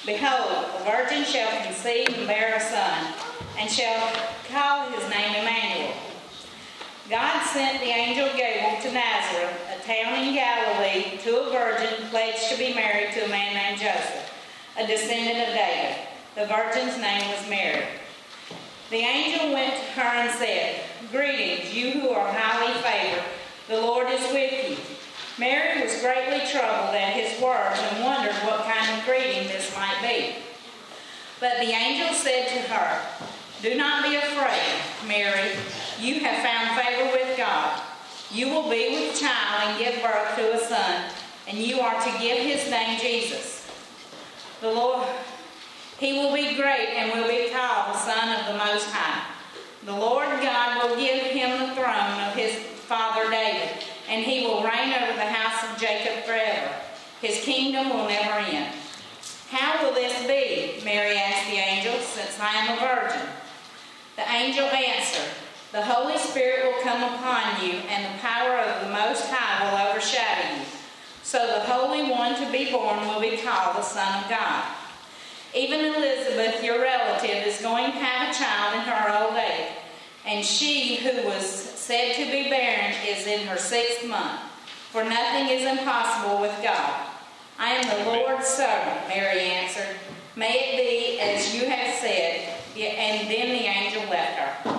Behold, a virgin shall conceive and bear a son, and shall call his name Emmanuel. God sent the angel Gabriel to Nazareth, a town in Galilee, to a virgin pledged to be married to a man named Joseph, a descendant of David. The virgin's name was Mary. The angel went to her and said, Greetings, you who are highly favored. The Lord is with you. Mary was greatly troubled at his words and wondered what kind of greeting this might be. But the angel said to her, Do not be afraid, Mary. You have found favor with God. You will be with child and give birth to a son, and you are to give his name Jesus. He will be great and will be called the Son of the Most High. The Lord God will give him the throne of his father David, and he will reign over the house of Jacob forever. His kingdom will never end. How will this be? Mary asked the angel, since I am a virgin. The angel answered, The Holy Spirit will come upon you, and the power of the Most High will overshadow you. So the Holy One to be born will be called the Son of God. Even Elizabeth, your relative, is going to have a child in her old age, and she who was said to be barren is in her 6th month, for nothing is impossible with God. I am the Lord's servant, Mary answered. May it be as you have said. And then the angel left her.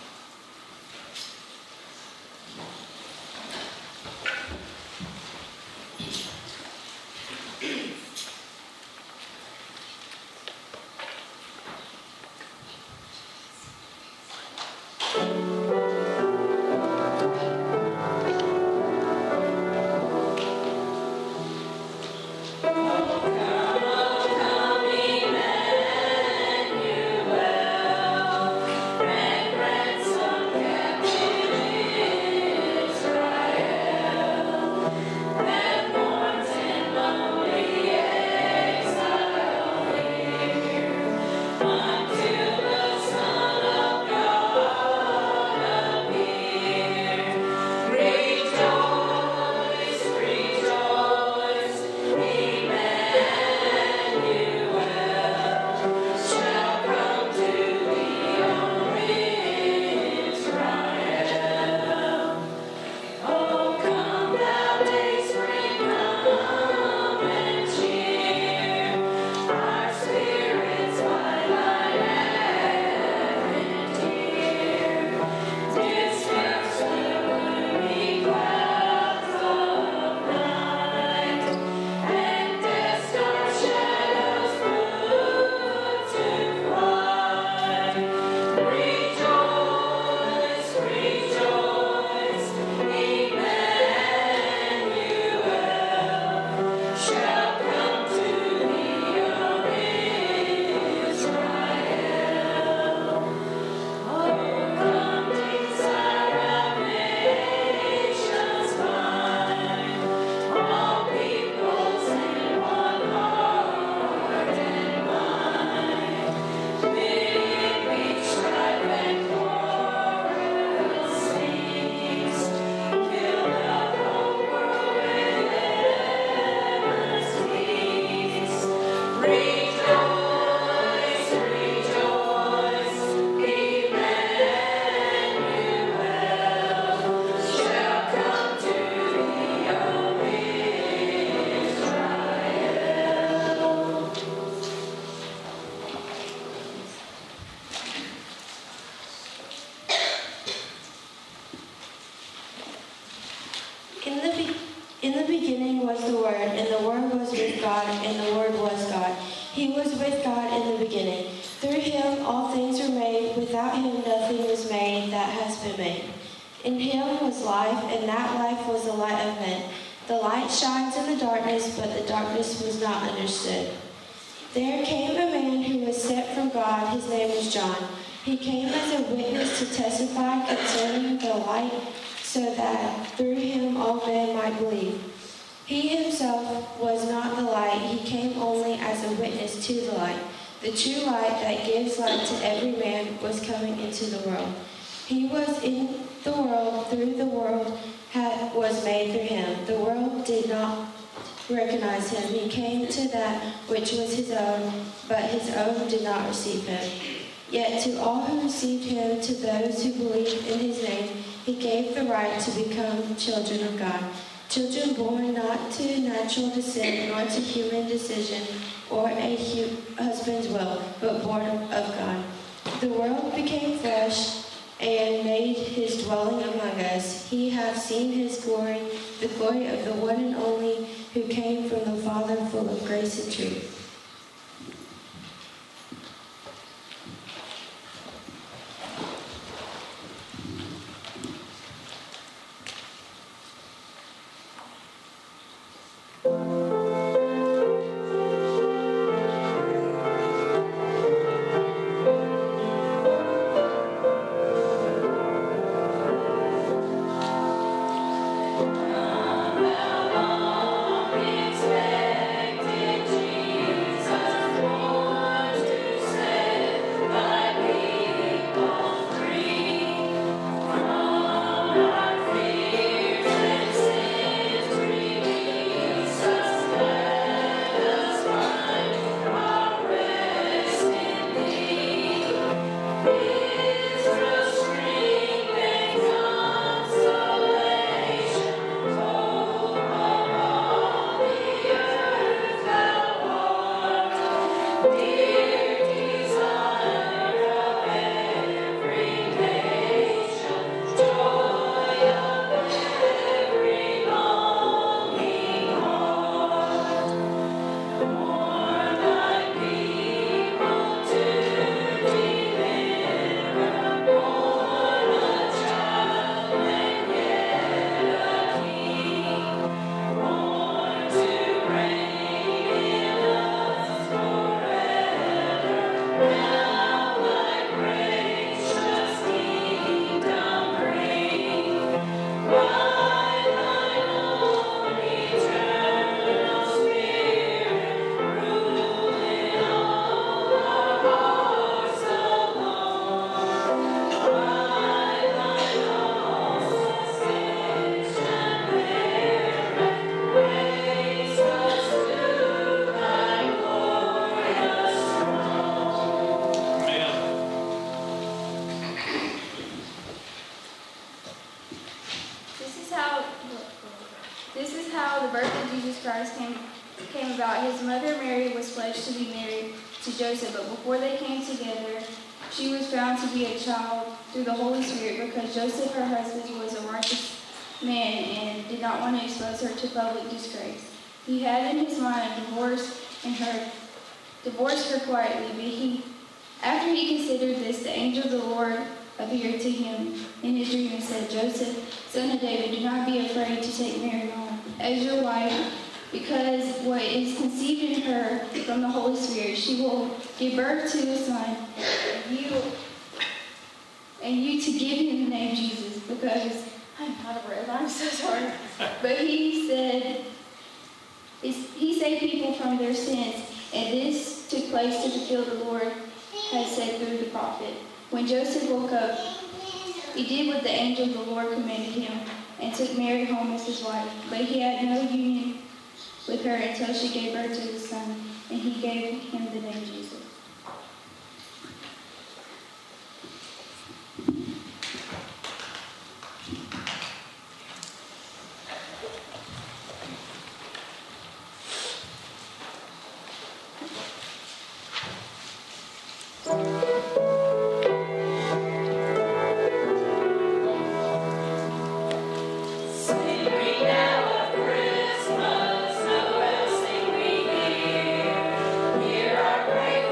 In the beginning was the Word, and the Word was with God, and the Word was God. He was with God in the beginning. Through him all things were made. Without him nothing was made that has been made. In him was life, and that life was the light of men. The light shines in the darkness, but the darkness was not understood. There came a man who was sent from God. His name was John. He came as a witness to testify concerning the light, so that through him all men might believe. He himself was not the light. He came only as a witness to the light. The true light that gives light to every man was coming into the world. He was in the world. Through the world was made through him. The world did not recognize him. He came to that which was his own, but his own did not receive him. Yet to all who received him, to those who believed in his name, he gave the right to become children of God. Children born not to natural descent, nor to human decision, or a husband's will, but born of God. The Word became flesh and made his dwelling among us. He hath seen his glory, the glory of the one and only, who came from the Father, full of grace and truth. This is how the birth of Jesus Christ came about. His mother Mary was pledged to be married to Joseph, but before they came together, she was found to be a child through the Holy Spirit, because Joseph, her husband, was a righteous man and did not want to expose her to public disgrace. He had in his mind to divorce her quietly, but after he considered this, the angel of the Lord appeared to him in his dream and said, "Joseph, son of David, do not be afraid to take Mary home as your wife, because what is conceived in her from the Holy Spirit, she will give birth to a son, and you to give him the name Jesus, because I'm out of breath. I'm so sorry." But he saved people from their sins, and this took place to fulfill the Lord had said through the prophet. When Joseph woke up, he did what the angel of the Lord commanded him, and took Mary home as his wife. But he had no union with her until she gave birth to his son, and he gave him the name Jesus. Hear our prayer.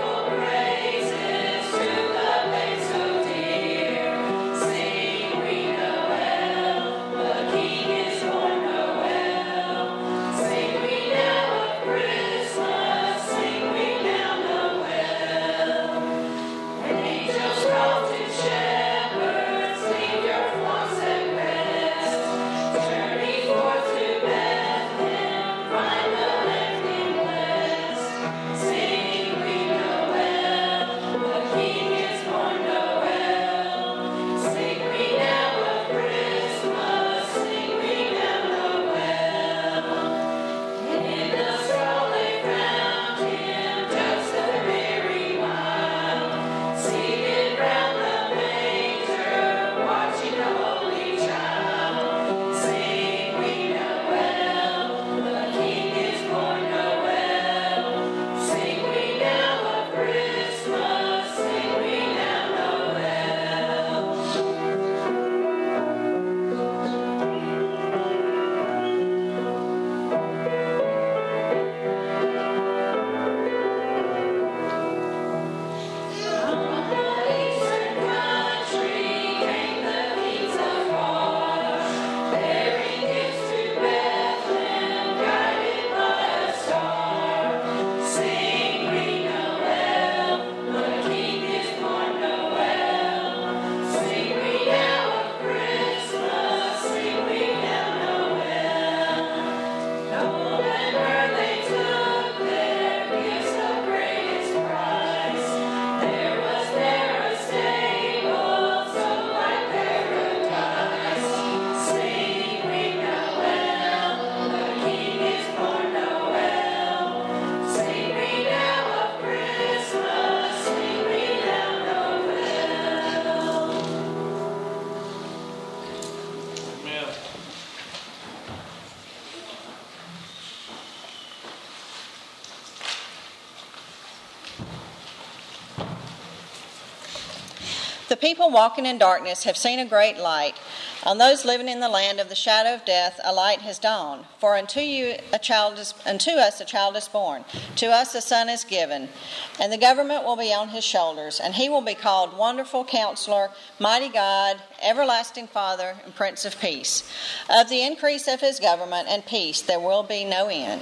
The people walking in darkness have seen a great light. On those living in the land of the shadow of death, a light has dawned. For unto us a child is born, to us a son is given, and the government will be on his shoulders, and he will be called Wonderful Counselor, Mighty God, Everlasting Father, and Prince of Peace. Of the increase of his government and peace there will be no end.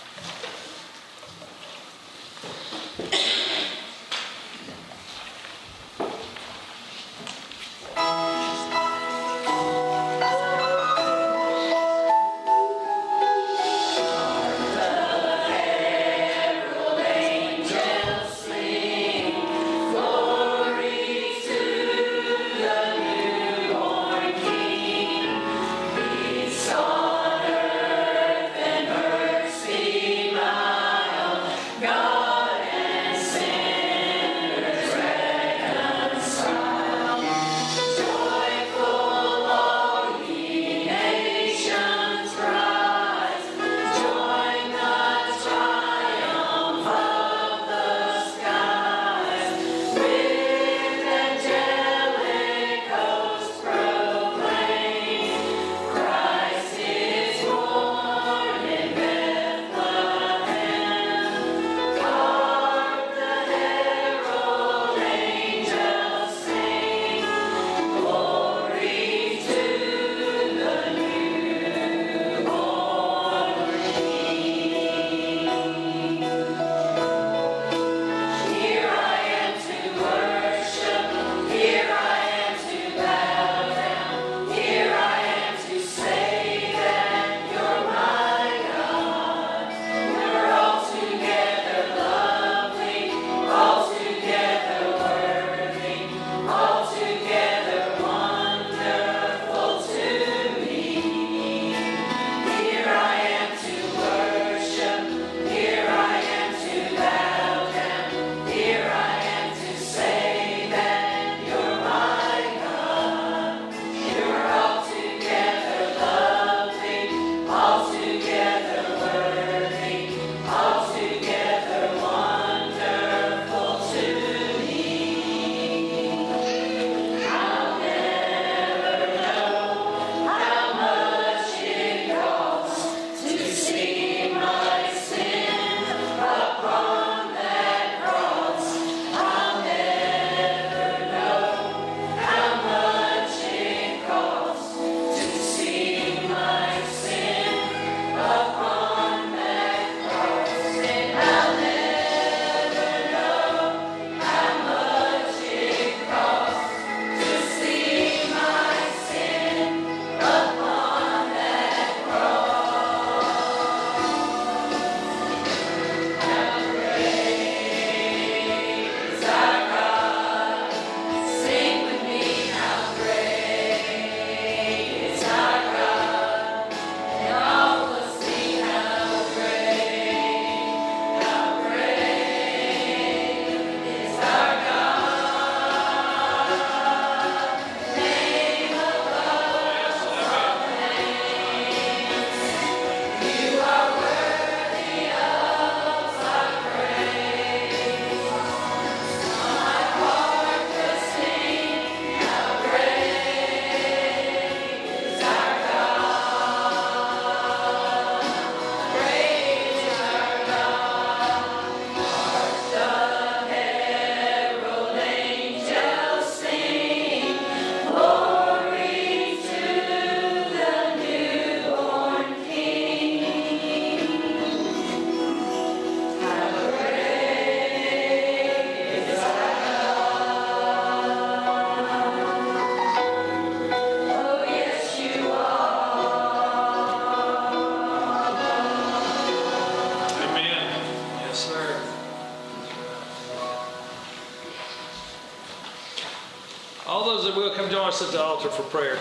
All those that will come join us at the altar for prayer.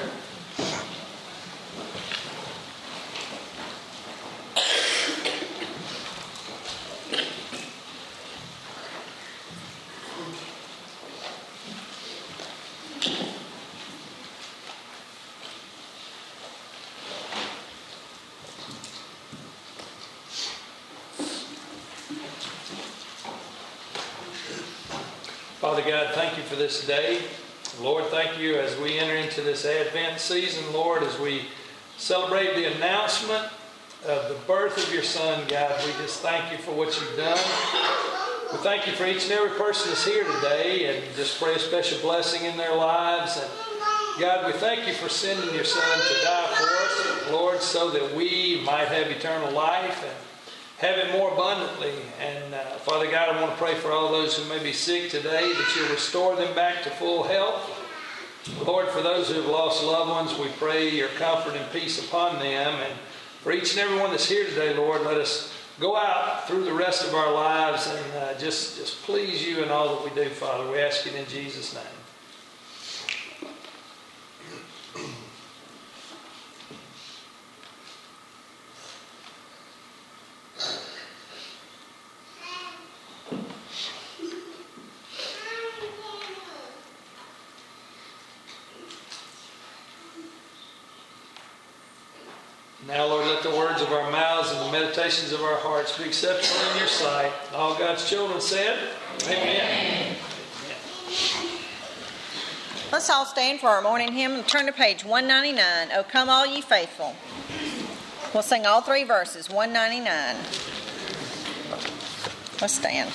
Father God, thank you for this day. Lord, thank you as we enter into this Advent season, Lord, as we celebrate the announcement of the birth of your Son, God. We just thank you for what you've done. We thank you for each and every person that's here today, and just pray a special blessing in their lives. And God, we thank you for sending your Son to die for us, Lord, so that we might have eternal life and have it more abundantly. And Father God, I want to pray for all those who may be sick today, that you'll restore them back to full health. Lord, for those who have lost loved ones, we pray your comfort and peace upon them. And for each and every one that's here today, Lord, let us go out through the rest of our lives and just please you in all that we do, Father. We ask it in Jesus' name. Now, Lord, let the words of our mouths and the meditations of our hearts be acceptable in your sight. All God's children said, Amen. Let's all stand for our morning hymn and turn to page 199. Oh, come all ye faithful. We'll sing all three verses, 199. Let's stand.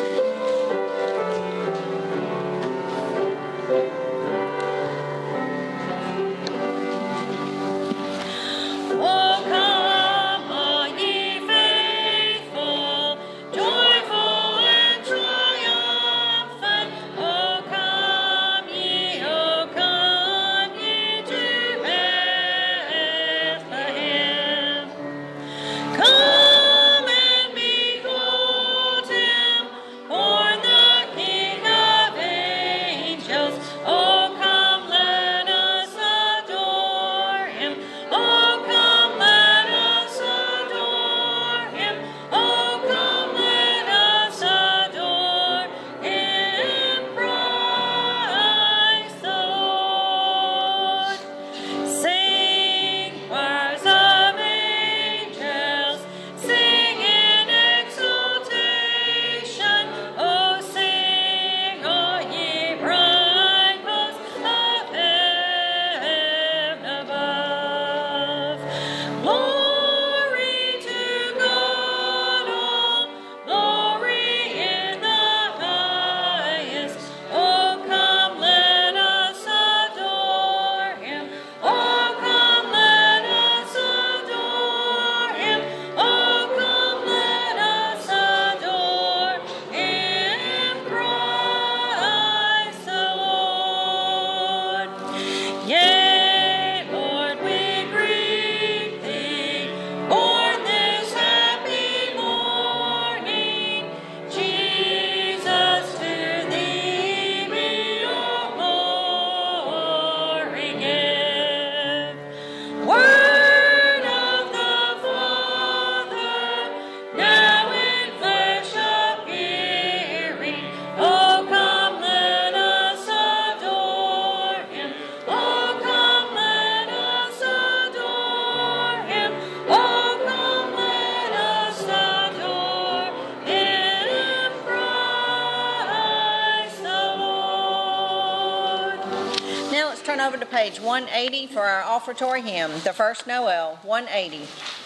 Over to page 180 for our offertory hymn, the first Noel, 180.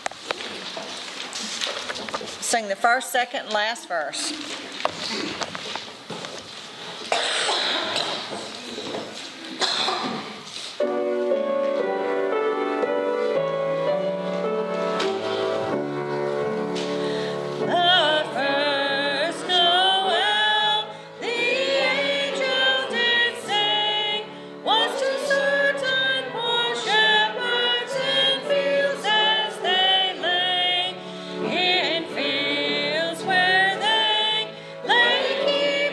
Sing the first, second, and last verse. In fields where they lay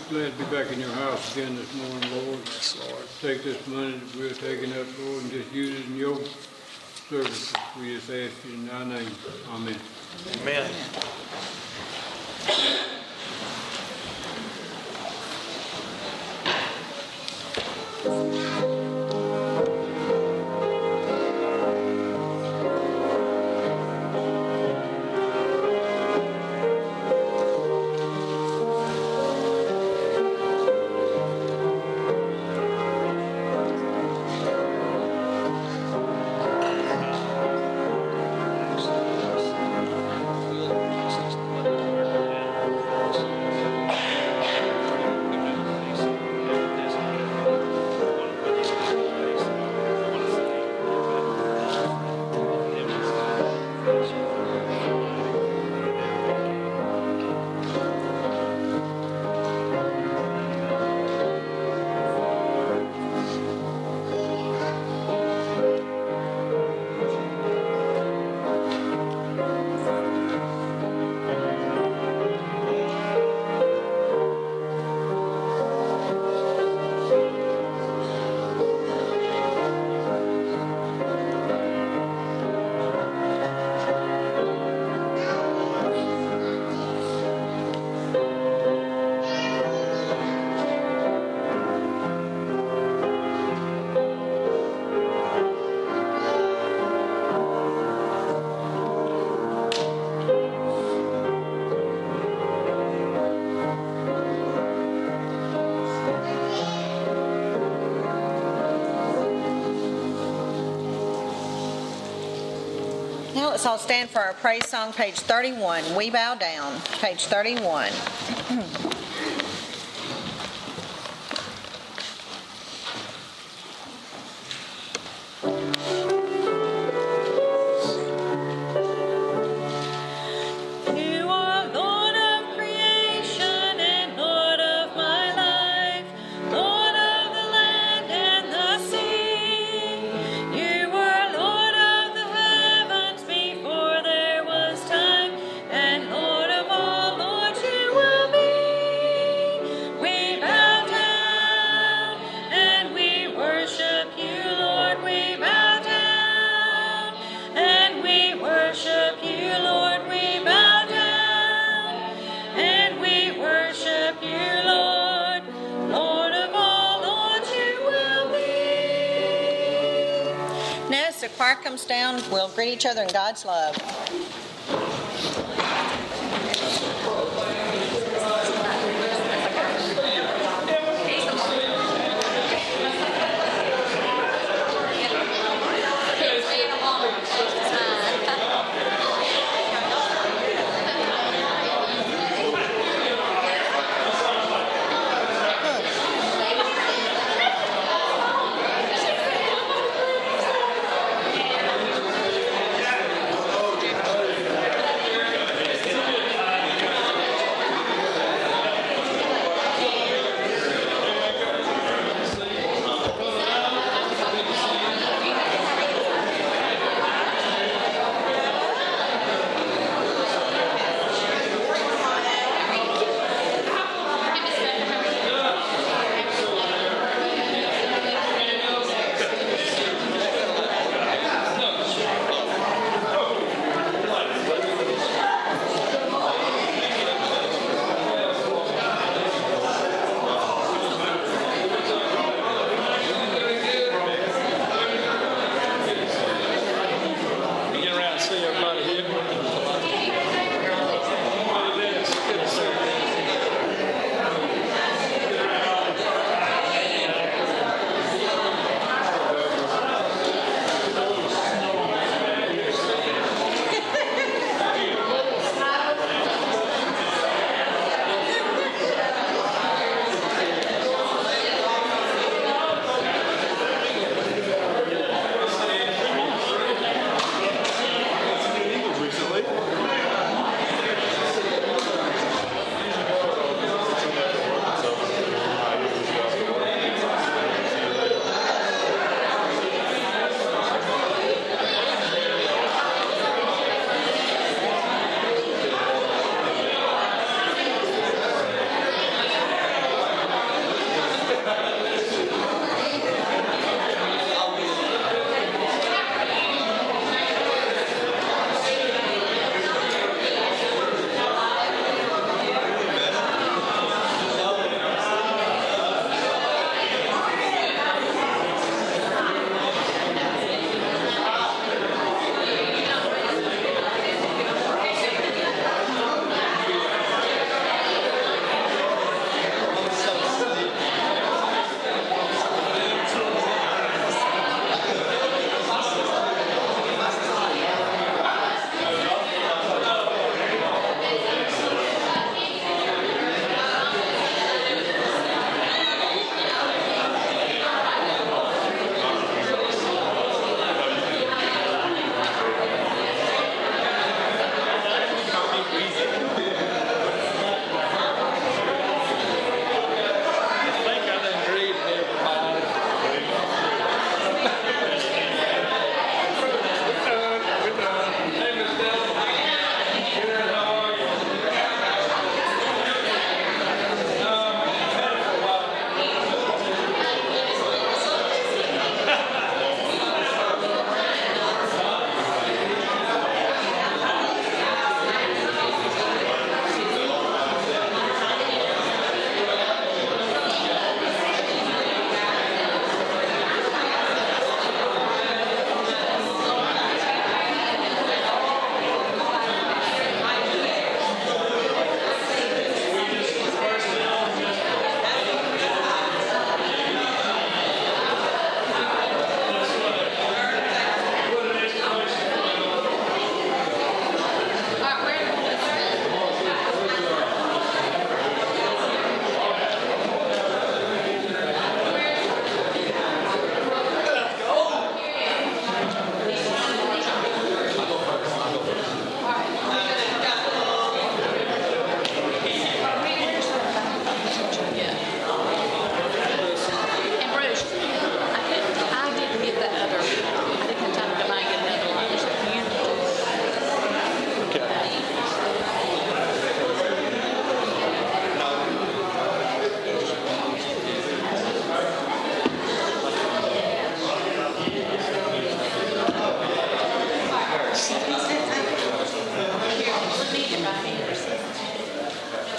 glad to be back in your house again this morning, Lord. Yes, Lord. Take this money that we're taking up, Lord, and just use it in your service. We just ask you in thy name. Amen. Amen. Now let's all stand for our praise song, page 31. We Bow Down, page 31. As the choir comes down, we'll greet each other in God's love.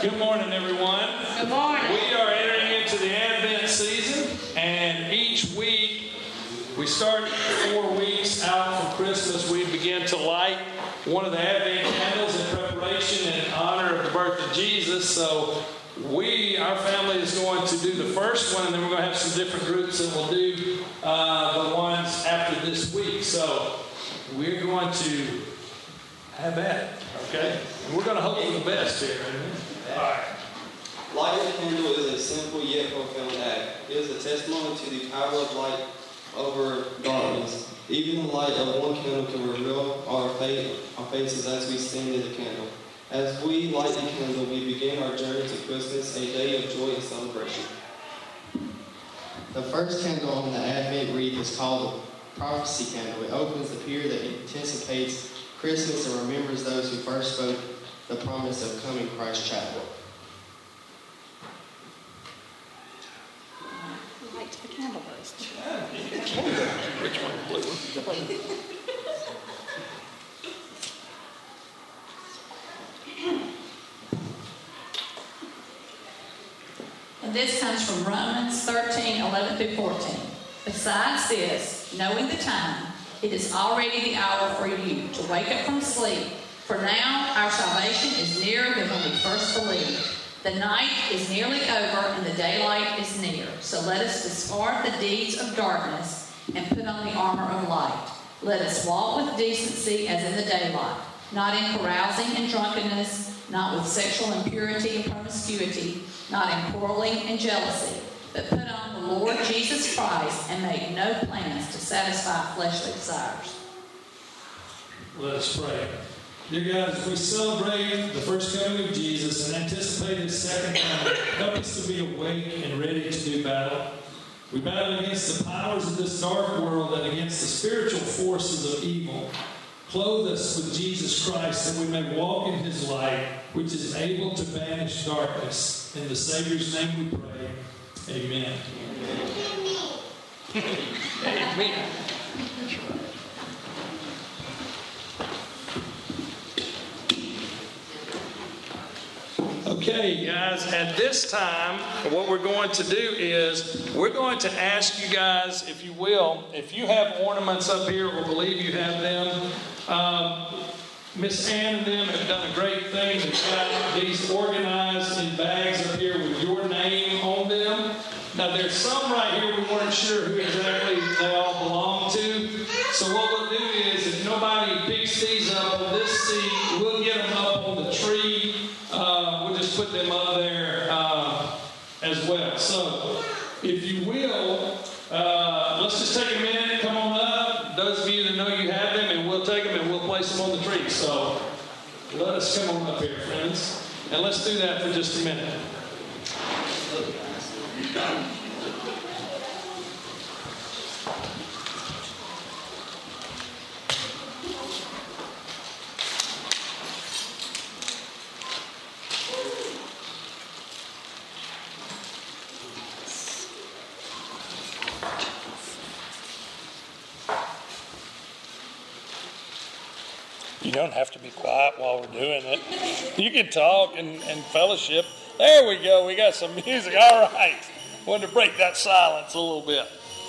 Good morning, everyone. Good morning. We are entering into the Advent season, and each week we start 4 weeks out from Christmas. We begin to light one of the Advent candles in preparation in honor of the birth of Jesus. So our family is going to do the first one, and then we're going to have some different groups that will do the ones after this week. So we're going to have at it, okay? And we're going to hope for the best here. All right. Lighting a candle is a simple yet profound act. It is a testimony to the power of light over darkness. Even the light of one candle can reveal our faces as we stand in the candle. As we light the candle, we begin our journey to Christmas, a day of joy and celebration. The first candle on the Advent wreath is called the prophecy candle. It opens the period that anticipates Christmas and remembers those who first spoke the promise of coming Christ child. Light the candle burst. Which one? Blue one? And this comes from Romans 13:11-14. Besides this, knowing the time, it is already the hour for you to wake up from sleep. For now our salvation is nearer than when we first believed. The night is nearly over and the daylight is near. So let us discard the deeds of darkness and put on the armor of light. Let us walk with decency as in the daylight, not in carousing and drunkenness, not with sexual impurity and promiscuity, not in quarreling and jealousy, but put on the Lord Jesus Christ and make no plans to satisfy fleshly desires. Let us pray. Dear God, as we celebrate the first coming of Jesus and anticipate His second coming, help us to be awake and ready to do battle. We battle against the powers of this dark world and against the spiritual forces of evil. Clothe us with Jesus Christ that we may walk in His light, which is able to banish darkness. In the Savior's name we pray. Amen. Amen. Okay, guys, at this time, what we're going to do is we're going to ask you guys, if you will, if you have ornaments up here or believe you have them, Miss Ann and them have done a great thing. They've got these organized in bags up here with your name on them. Now, there's some right here we weren't sure who exactly they all belong to. So what we'll do is, if nobody picks these up on this seat, we'll get them up on the tree. We'll just put them up there as well. So, if you will, let's just take a minute, come on up. Those of you that know you have them, and we'll take them and we'll place them on the tree. So, let us come on up here, friends. And let's do that for just a minute. You don't have to be quiet while we're doing it. You can talk and fellowship. There we go. We got some music. All right. Wanted to break that silence a little bit.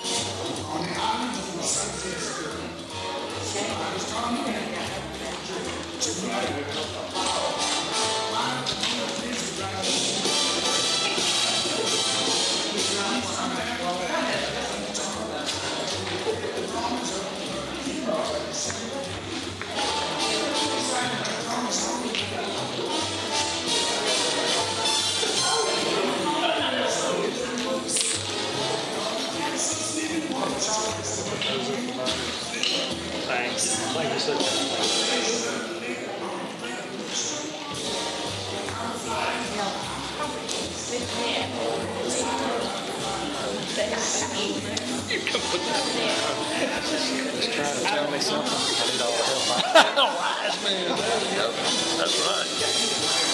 Thanks. Thank you so much. You can put that in. Just trying to tell me something. I need all the help. Wise man. There you go. That's right.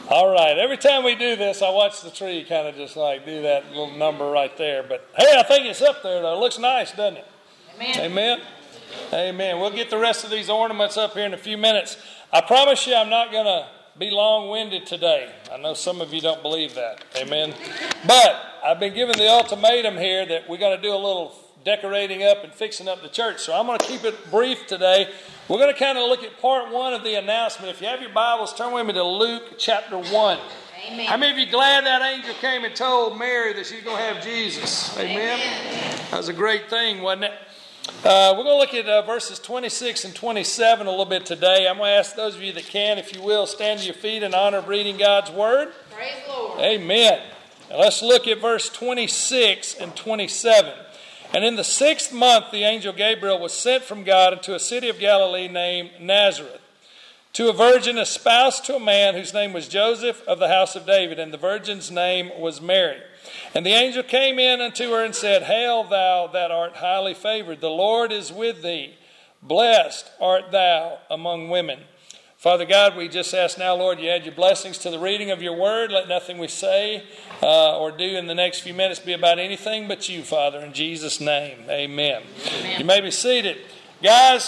All right. Every time we do this, I watch the tree kind of just like do that little number right there. But hey, I think it's up there though. It looks nice, doesn't it? Amen. Amen. Amen. We'll get the rest of these ornaments up here in a few minutes. I promise you I'm not going to be long-winded today. I know some of you don't believe that. Amen. But I've been given the ultimatum here that we got to do a little decorating up and fixing up the church. So I'm going to keep it brief today. We're going to kind of look at part 1 of the announcement. If you have your Bibles, turn with me to Luke chapter 1. Amen. How many of you glad that angel came and told Mary that she's going to have Jesus? Amen. That was a great thing, wasn't it? We're going to look at verses 26 and 27 a little bit today. I'm going to ask those of you that can, if you will, stand to your feet in honor of reading God's Word. Praise the Lord. Amen. Now let's look at verse 26 and 27. And in the 6th month, the angel Gabriel was sent from God into a city of Galilee named Nazareth, to a virgin espoused to a man whose name was Joseph of the house of David, and the virgin's name was Mary. And the angel came in unto her and said, Hail, thou that art highly favored, the Lord is with thee. Blessed art thou among women. Father God, we just ask now, Lord, you add your blessings to the reading of your word. Let nothing we say or do in the next few minutes be about anything but you, Father, in Jesus' name. Amen. Amen. You may be seated. Guys,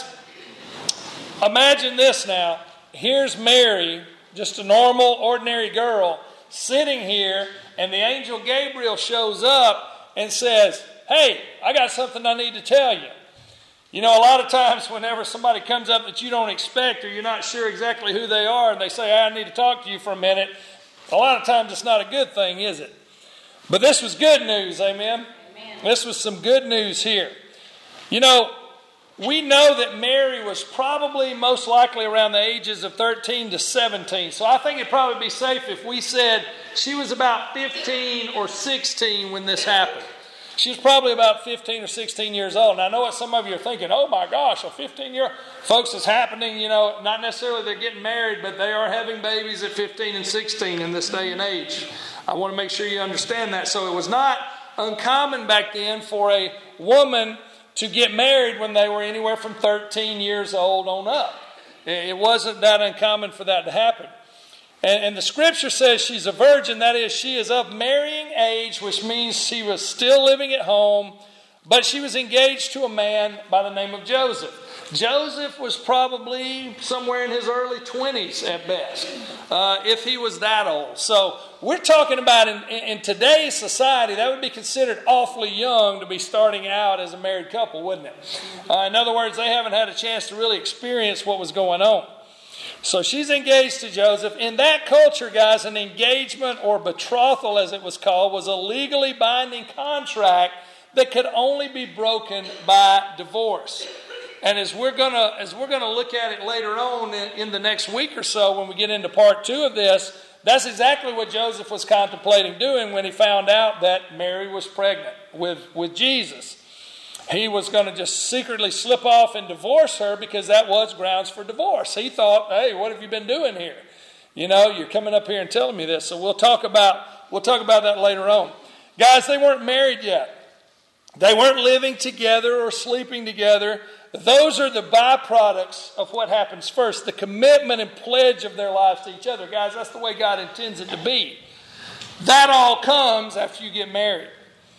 imagine this now. Here's Mary, just a normal, ordinary girl, sitting here, and the angel Gabriel shows up and says, Hey, I got something I need to tell you. You know, a lot of times whenever somebody comes up that you don't expect or you're not sure exactly who they are and they say, I need to talk to you for a minute, a lot of times it's not a good thing, is it? But this was good news, amen? Amen. This was some good news here. You know, we know that Mary was probably most likely around the ages of 13 to 17. So I think it'd probably be safe if we said she was about 15 or 16 when this happened. She was probably about 15 or 16 years old. And I know what some of you are thinking, oh my gosh, a 15-year-old. Folks, it's happening, you know, not necessarily they're getting married, but they are having babies at 15 and 16 in this day and age. I want to make sure you understand that. So it was not uncommon back then for a woman to get married when they were anywhere from 13 years old on up. It wasn't that uncommon for that to happen. And the scripture says she's a virgin. That is, she is of marrying age, which means she was still living at home, but she was engaged to a man by the name of Joseph. Joseph was probably somewhere in his early 20s at best, if he was that old. So we're talking about in today's society, that would be considered awfully young to be starting out as a married couple, wouldn't it? In other words, they haven't had a chance to really experience what was going on. So she's engaged to Joseph. In that culture, guys, an engagement or betrothal, as it was called, was a legally binding contract that could only be broken by divorce. And as we're gonna look at it later on in the next week or so, when we get into part 2 of this, that's exactly what Joseph was contemplating doing when he found out that Mary was pregnant with Jesus. He was going to just secretly slip off and divorce her because that was grounds for divorce. He thought, hey, what have you been doing here? You know, you're coming up here and telling me this. So we'll talk about that later on. Guys, they weren't married yet. They weren't living together or sleeping together. Those are the byproducts of what happens first. The commitment and pledge of their lives to each other. Guys, that's the way God intends it to be. That all comes after you get married.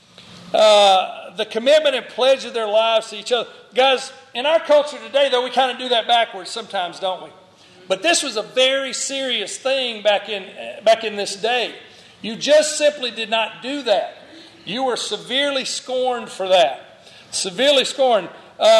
The commitment and pledge of their lives to each other. Guys, in our culture today, though, we kind of do that backwards sometimes, don't we? But this was a very serious thing back in this day. You just simply did not do that. You were severely scorned for that. Severely scorned.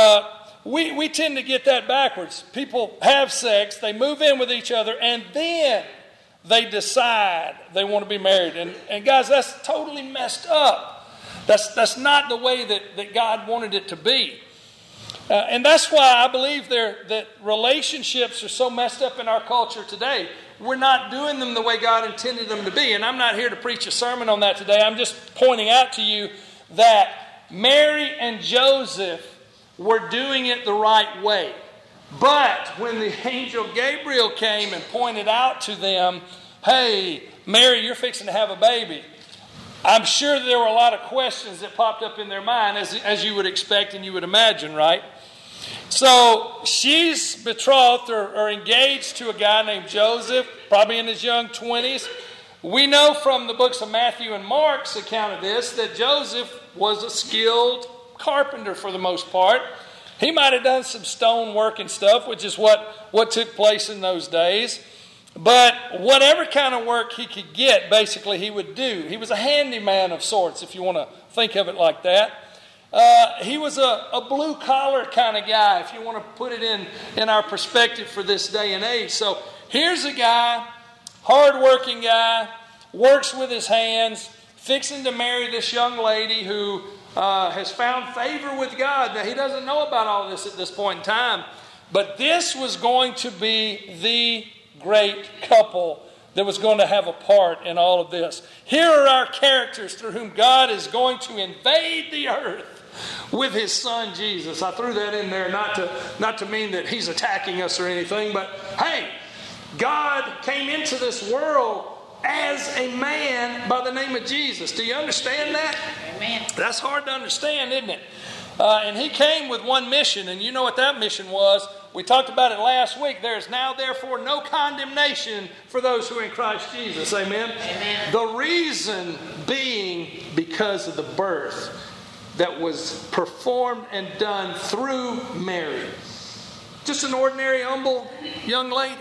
We tend to get that backwards. People have sex, they move in with each other, and then they decide they want to be married. And guys, that's totally messed up. That's not the way that God wanted it to be. And that's why I believe that relationships are so messed up in our culture today. We're not doing them the way God intended them to be. And I'm not here to preach a sermon on that today. I'm just pointing out to you that Mary and Joseph were doing it the right way. But when the angel Gabriel came and pointed out to them, hey, Mary, you're fixing to have a baby, I'm sure there were a lot of questions that popped up in their mind, as you would expect and you would imagine, right? So she's betrothed or engaged to a guy named Joseph. probably in his young 20s. We know from the books of Matthew and Mark's account of this that Joseph was a skilled carpenter for the most part. He might have done some stone work and stuff, which is what took place in those days. But whatever kind of work he could get, basically, he would do. He was a handyman of sorts, if you want to think of it like that. He was a blue-collar kind of guy, if you want to put it in our perspective for this day and age. So here's a guy, hard-working guy, works with his hands, fixing to marry this young lady who has found favor with God. Now, he doesn't know about all this at this point in time, but this was going to be the great couple that was going to have a part in all of this. Here are our characters through whom God is going to invade the earth with his son Jesus. I threw that in there not to mean that he's attacking us or anything, but hey, God came into this world as a man by the name of Jesus. Do you understand that? Amen. That's hard to understand, isn't it? And he came with one mission, and you know what that mission was. We talked about it last week. There is now, therefore, no condemnation for those who are in Christ Jesus. Amen? Amen. The reason being because of the birth that was performed and done through Mary. Just an ordinary, humble young lady.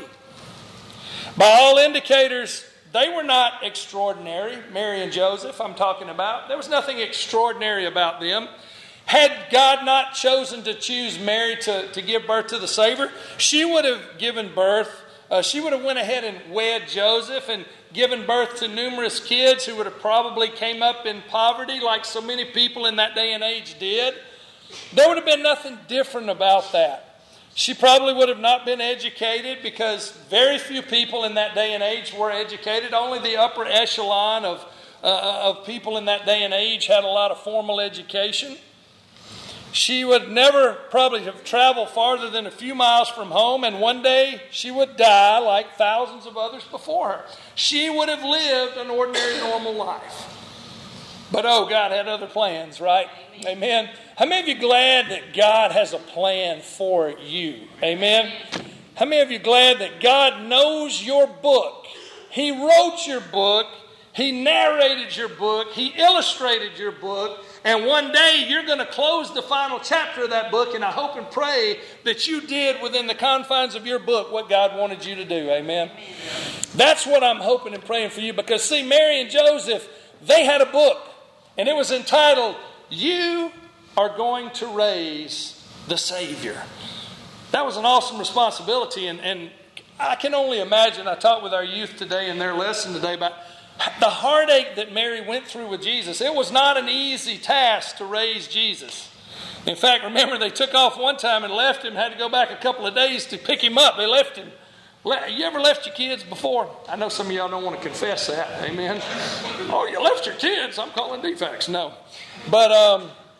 By all indicators, they were not extraordinary. Mary and Joseph, I'm talking about. There was nothing extraordinary about them. Had God not chosen to choose Mary to give birth to the Savior, she would have given birth. She would have went ahead and wed Joseph and given birth to numerous kids who would have probably came up in poverty like so many people in that day and age did. There would have been nothing different about that. She probably would have not been educated because very few people in that day and age were educated. Only the upper echelon of people in that day and age had a lot of formal education. She would never probably have traveled farther than a few miles from home, and one day she would die like thousands of others before her. She would have lived an ordinary, normal life. But God had other plans, right? Amen. How many of you glad that God has a plan for you? Amen. How many of you glad that God knows your book? He wrote your book. He narrated your book. He illustrated your book. And one day you're going to close the final chapter of that book, and I hope and pray that you did within the confines of your book what God wanted you to do. Amen? That's what I'm hoping and praying for you, because see, Mary and Joseph, they had a book, and it was entitled, You Are Going to Raise the Savior. That was an awesome responsibility, and I can only imagine. I talked with our youth today in their lesson today about the heartache that Mary went through with Jesus. It was not an easy task to raise Jesus. In fact, remember, they took off one time and left him, had to go back a couple of days to pick him up. They left him. You ever left your kids before? I know some of y'all don't want to confess that. Amen. Oh, you left your kids? I'm calling defects. No. But,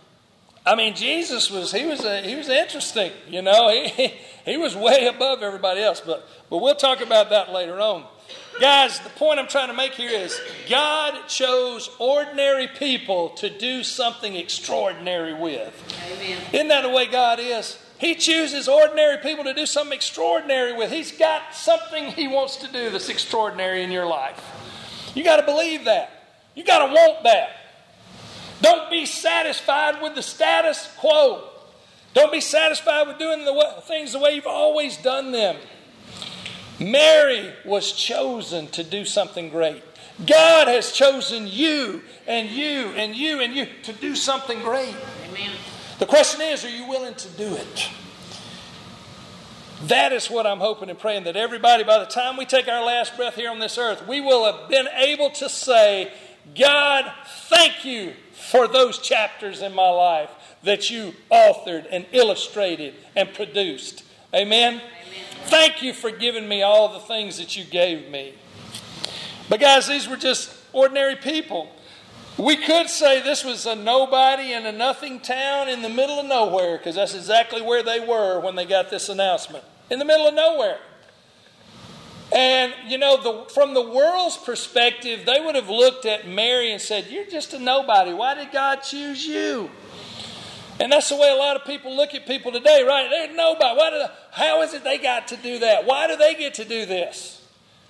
Jesus was interesting. You know, he was way above everybody else. But we'll talk about that later on. Guys, the point I'm trying to make here is God chose ordinary people to do something extraordinary with. Amen. Isn't that the way God is? He chooses ordinary people to do something extraordinary with. He's got something He wants to do that's extraordinary in your life. You got to believe that. You got to want that. Don't be satisfied with the status quo. Don't be satisfied with doing things the way you've always done them. Mary was chosen to do something great. God has chosen you and you and you and you to do something great. Amen. The question is, are you willing to do it? That is what I'm hoping and praying, that everybody, by the time we take our last breath here on this earth, we will have been able to say, God, thank you for those chapters in my life that you authored and illustrated and produced. Amen? Thank you for giving me all the things that you gave me. But guys, these were just ordinary people. We could say this was a nobody in a nothing town in the middle of nowhere, because that's exactly where they were when they got this announcement. In the middle of nowhere. And, you know, from the world's perspective, they would have looked at Mary and said, you're just a nobody. Why did God choose you? And that's the way a lot of people look at people today, right? They're nobody. How is it they got to do that? Why do they get to do this?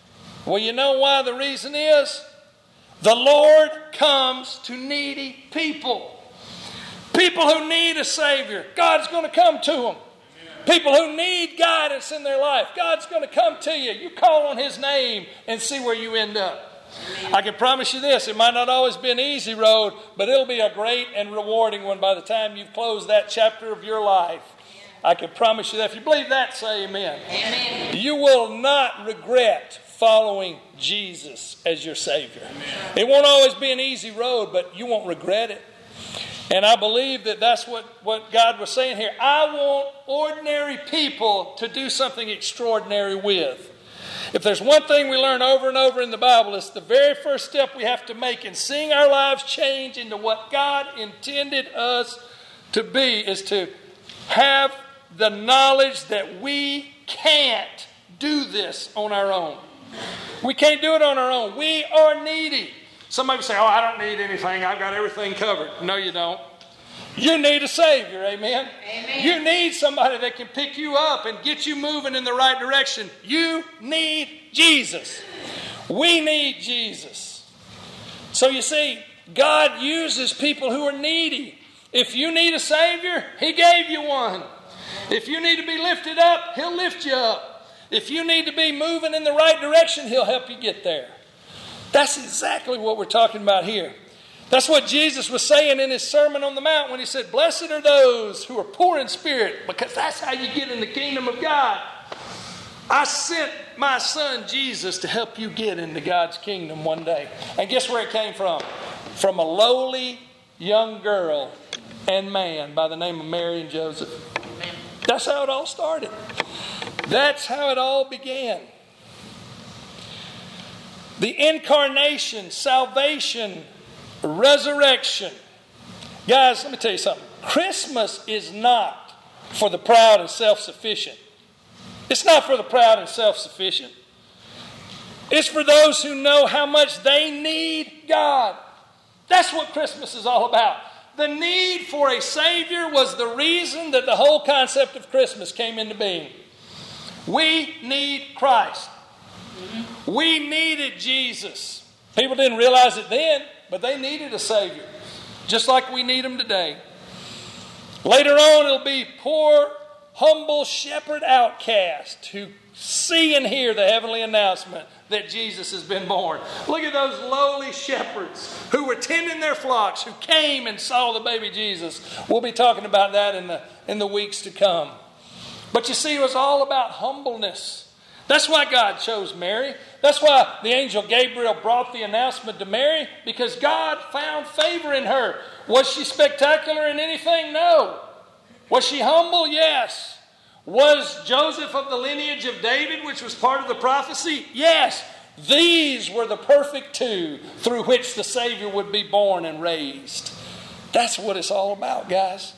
Well, you know why the reason is? The Lord comes to needy people. People who need a Savior, God's going to come to them. People who need guidance in their life, God's going to come to you. You call on His name and see where you end up. I can promise you this, it might not always be an easy road, but it'll be a great and rewarding one by the time you've closed that chapter of your life. I can promise you that. If you believe that, say amen. Amen. You will not regret following Jesus as your Savior. It won't always be an easy road, but you won't regret it. And I believe that that's what God was saying here. I want ordinary people to do something extraordinary with. If there's one thing we learn over and over in the Bible, it's the very first step we have to make in seeing our lives change into what God intended us to be is to have the knowledge that we can't do this on our own. We can't do it on our own. We are needy. Somebody say, I don't need anything. I've got everything covered. No, you don't. You need a Savior, amen? Amen. You need somebody that can pick you up and get you moving in the right direction. You need Jesus. We need Jesus. So you see, God uses people who are needy. If you need a Savior, He gave you one. If you need to be lifted up, He'll lift you up. If you need to be moving in the right direction, He'll help you get there. That's exactly what we're talking about here. That's what Jesus was saying in His Sermon on the Mount when He said, blessed are those who are poor in spirit, because that's how you get in the kingdom of God. I sent my Son Jesus to help you get into God's kingdom one day. And guess where it came from? From a lowly young girl and man by the name of Mary and Joseph. That's how it all started. That's how it all began. The incarnation, salvation, resurrection. Guys, let me tell you something. Christmas is not for the proud and self-sufficient. It's not for the proud and self-sufficient. It's for those who know how much they need God. That's what Christmas is all about. The need for a Savior was the reason that the whole concept of Christmas came into being. We need Christ. We needed Jesus. People didn't realize it then, but they needed a Savior, just like we need Him today. Later on, it'll be poor, humble shepherd outcast who see and hear the heavenly announcement that Jesus has been born. Look at those lowly shepherds who were tending their flocks, who came and saw the baby Jesus. We'll be talking about that in the weeks to come. But you see, it was all about humbleness. That's why God chose Mary. That's why the angel Gabriel brought the announcement to Mary, because God found favor in her. Was she spectacular in anything? No. Was she humble? Yes. Was Joseph of the lineage of David, which was part of the prophecy? Yes. These were the perfect two through which the Savior would be born and raised. That's what it's all about, guys.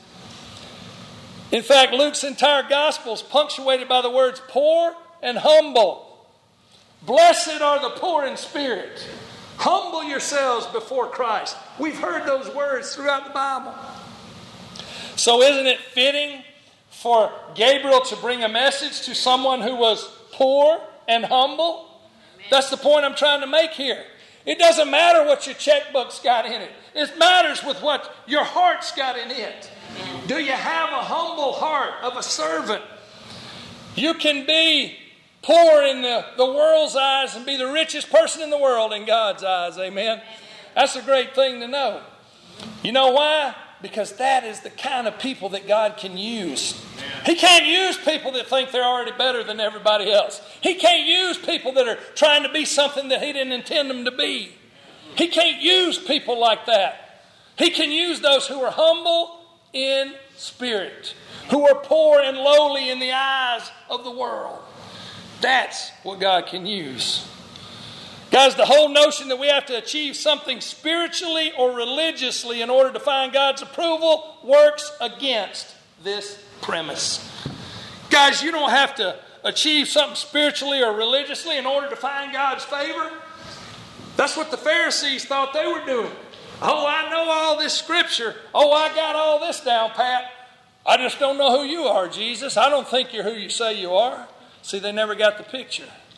In fact, Luke's entire gospel is punctuated by the words poor and humble. Blessed are the poor in spirit. Humble yourselves before Christ. We've heard those words throughout the Bible. So isn't it fitting for Gabriel to bring a message to someone who was poor and humble? That's the point I'm trying to make here. It doesn't matter what your checkbook's got in it. It matters with what your heart's got in it. Do you have a humble heart of a servant? You can be poor in the world's eyes and be the richest person in the world in God's eyes. Amen? That's a great thing to know. You know why? Because that is the kind of people that God can use. He can't use people that think they're already better than everybody else. He can't use people that are trying to be something that He didn't intend them to be. He can't use people like that. He can use those who are humble in spirit, who are poor and lowly in the eyes of the world. That's what God can use. Guys, the whole notion that we have to achieve something spiritually or religiously in order to find God's approval works against this premise. Guys, you don't have to achieve something spiritually or religiously in order to find God's favor. That's what the Pharisees thought they were doing. Oh, I know all this scripture. Oh, I got all this down pat. I just don't know who you are, Jesus. I don't think you're who you say you are. See, they never got the picture.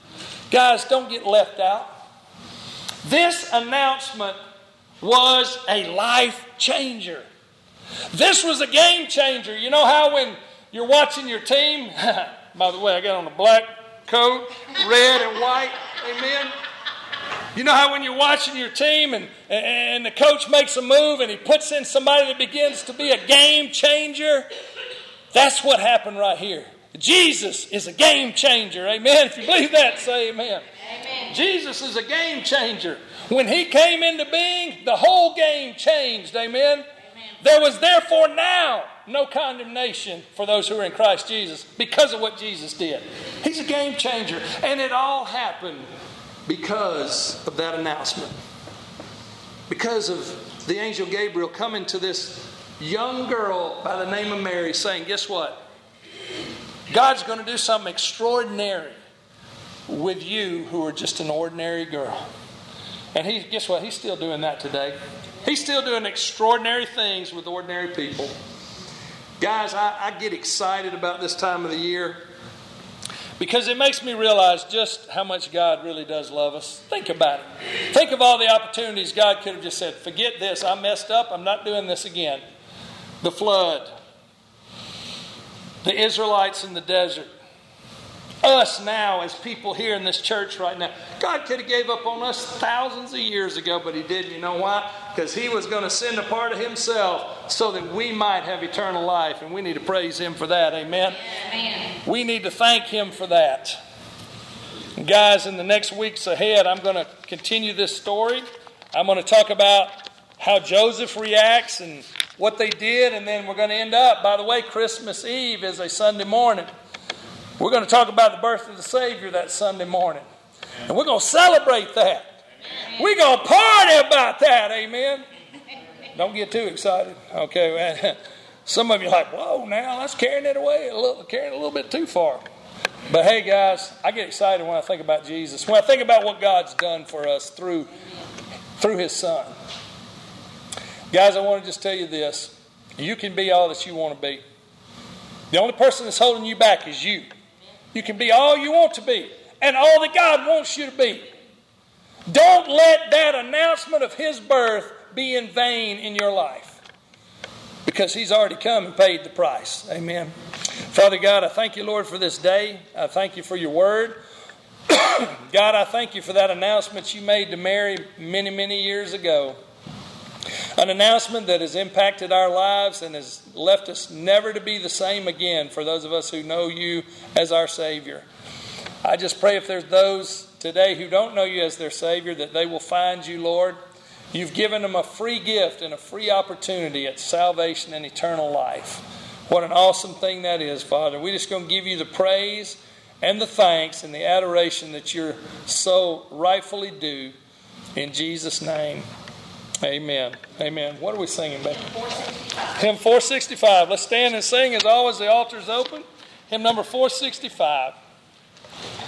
Guys, don't get left out. This announcement was a life changer. This was a game changer. You know how when you're watching your team, by the way, I got on a black coat, red and white, amen? You know how when you're watching your team and the coach makes a move and he puts in somebody that begins to be a game changer? That's what happened right here. Jesus is a game changer, amen? If you believe that, say amen. Amen. Jesus is a game changer. When he came into being, the whole game changed, amen? Amen. There was therefore now no condemnation for those who are in Christ Jesus because of what Jesus did. He's a game changer. And it all happened because of that announcement. Because of the angel Gabriel coming to this young girl by the name of Mary saying, guess what? God's going to do something extraordinary with you who are just an ordinary girl. And guess what? He's still doing that today. He's still doing extraordinary things with ordinary people. Guys, I get excited about this time of the year because it makes me realize just how much God really does love us. Think about it. Think of all the opportunities God could have just said, forget this, I messed up, I'm not doing this again. The flood, the Israelites in the desert, us now as people here in this church right now. God could have gave up on us thousands of years ago, but he didn't. You know why? Because he was going to send a part of himself so that we might have eternal life, and we need to praise him for that. Amen? Amen. We need to thank him for that. And guys, in the next weeks ahead, I'm going to continue this story. I'm going to talk about how Joseph reacts and what they did, and then we're going to end up, by the way, Christmas Eve is a Sunday morning. We're going to talk about the birth of the Savior that Sunday morning. And we're going to celebrate that. We're going to party about that, amen? Don't get too excited. Okay, man. Some of you are like, whoa, now that's carrying it away, carrying it a little bit too far. But hey, guys, I get excited when I think about Jesus. When I think about what God's done for us through his Son. Guys, I want to just tell you this. You can be all that you want to be. The only person that's holding you back is you. You can be all you want to be and all that God wants you to be. Don't let that announcement of his birth be in vain in your life because he's already come and paid the price. Amen. Father God, I thank you, Lord, for this day. I thank you for your word. God, I thank you for that announcement you made to Mary many, many years ago. An announcement that has impacted our lives and has left us never to be the same again for those of us who know you as our Savior. I just pray if there's those today who don't know you as their Savior, that they will find you, Lord. You've given them a free gift and a free opportunity at salvation and eternal life. What an awesome thing that is, Father. We're just going to give you the praise and the thanks and the adoration that you're so rightfully due. In Jesus' name. Amen. Amen. What are we singing, baby? Hymn 465. Let's stand and sing as always. The altar's open. Hymn number 465.